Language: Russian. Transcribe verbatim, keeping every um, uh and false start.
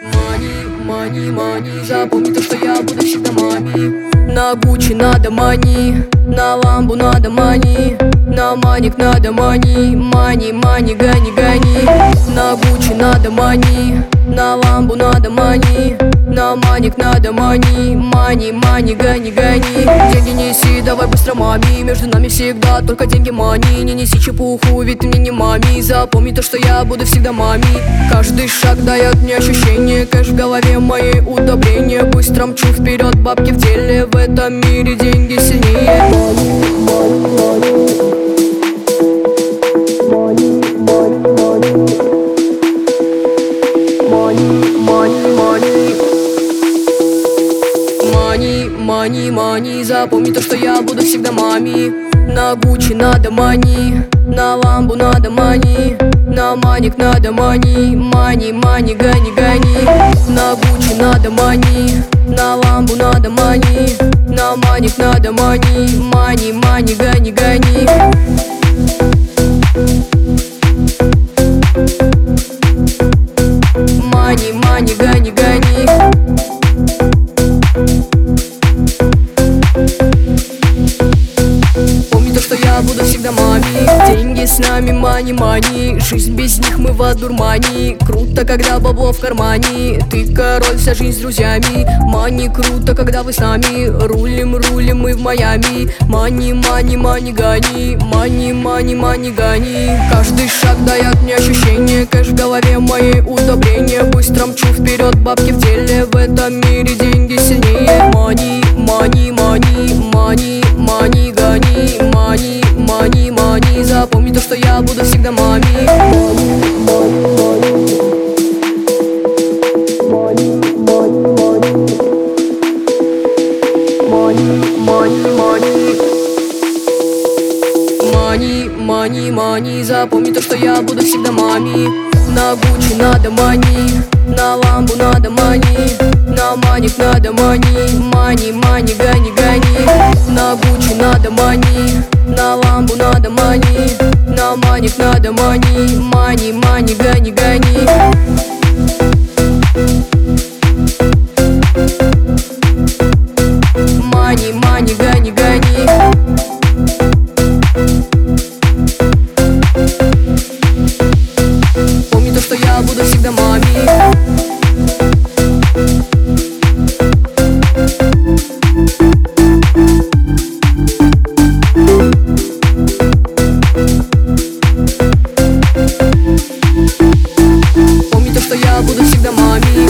Мани, мани, мани, запомни то, что я буду всегда мами. На Гуччи надо мани, на ламбу надо мани, на маник надо мани, мани, мани, гони, гони. На Гуччи надо мани, на ламбу надо мани, на маник надо мани, мани, мани, гони, гони. Деньги неси, давай быстро маме, между нами всегда только деньги мани. Не неси чепуху, ведь ты мне не мами. Запомни то, что я буду всегда мами. Каждый шаг дает мне ощущение, кэш в голове моей удобрение. Быстро мчу вперед, бабки в деле, в этом мире деньги сильнее. Мани, мани, мани, запомни то, что я буду всегда мами. На Гуччи надо мани, на ламбу надо мани, на маник надо мани, мани, мани, гони, гони. На Гуччи надо мани, на ламбу надо мани, на маник надо мани, мани, мани, гони, гони. Мани, мани, гони, гони. Что я буду всегда мами. Деньги с нами, мани, мани. Жизнь без них мы в одурмании. Круто, когда бабло в кармане. Ты король, вся жизнь с друзьями. Мани, круто, когда вы с нами. Рулим, рулим мы в Майами. Мани, мани, мани, гони. Мани, мани, мани, гони. Каждый шаг дает мне ощущение, кэш в голове моей удобрение. Быстро мчу вперед, бабки в деле, в этом мире деньги сильнее. Мани, мани, мани, мани, мани, гони. Мани, мани, мани, запомни то, что я буду всегда мами. Мани, мани, мани, запомни то, что я буду всегда мами. На Гуччи надо мани, на ламбу надо мани, на маник надо мани, мани, мани, гони, гони. На Гуччи надо мани, на ламбу надо мани, на маник надо мани, мани, мани, гони, гони. Мани, мани, гони, гони. Помни то, что я буду всегда мами. Помни то, что я буду всегда мами.